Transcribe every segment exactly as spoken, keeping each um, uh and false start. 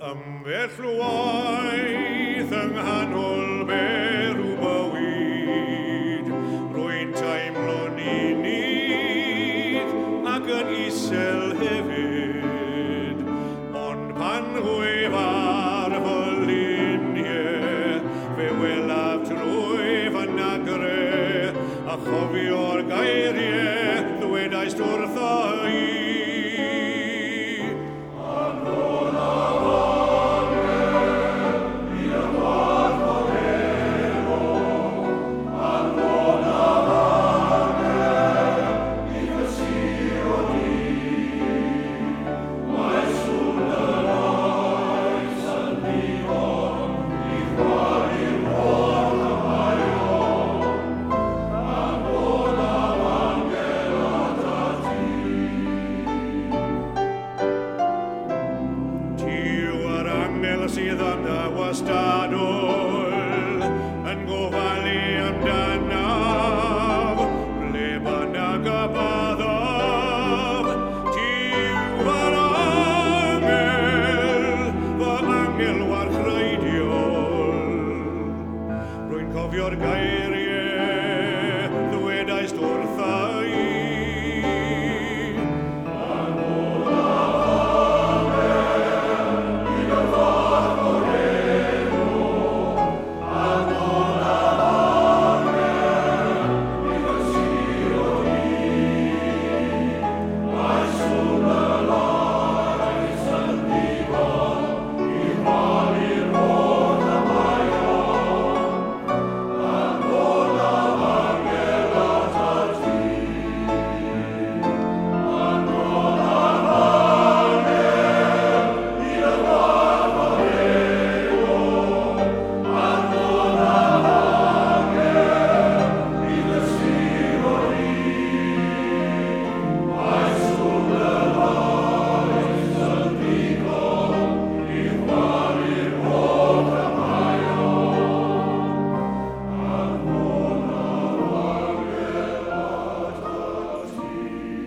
Ambell waith yng nghanol berw bywyd, rwy'n teimlo'n unig ac yn isel hefyd. Ond pan hwef ar fy luniau, fe welaf trwy fy nagre, a chofio'r geiriau ddwedais wrtho i. Sydd am dawastadol yn gofalu amdanaf, ble bynnag y byddaf. Tiw yr angel, fy angel warchreidiol. Rwy'n cofio'r geiriau ddwedais wrtha i.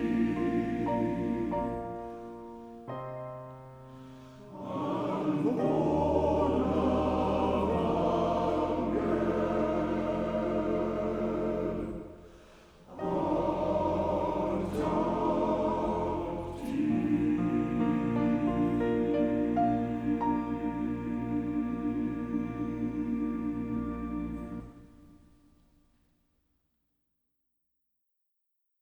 Oh.